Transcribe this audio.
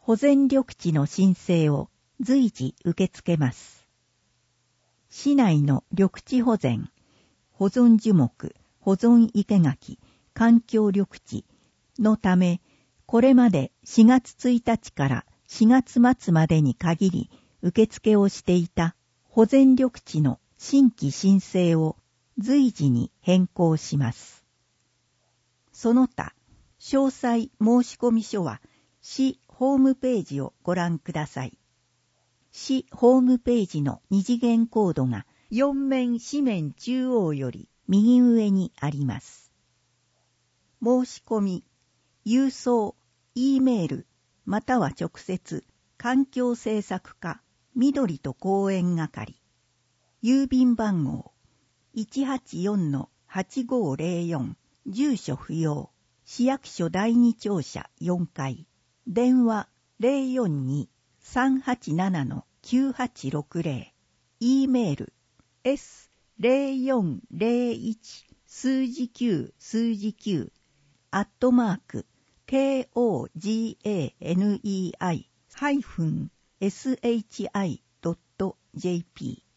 保全緑地の申請を随時受け付けます。市内の緑地保全、保存樹木、保存生垣、環境緑地のため、これまで4月1日から4月末までに限り受付をしていた保全緑地の新規申請を随時に変更します。その他、詳細申込書は市ホームページをご覧ください。市ホームページの二次元コードが4面四面中央より右上にあります。申し込み、郵送、Eメール、または直接、環境政策課、緑と公園係。郵便番号、184-8504、住所不要、市役所第二庁舎4階。電話、042-387-9860。Eメール、s0401 数字9数字9@koganei-shi.jp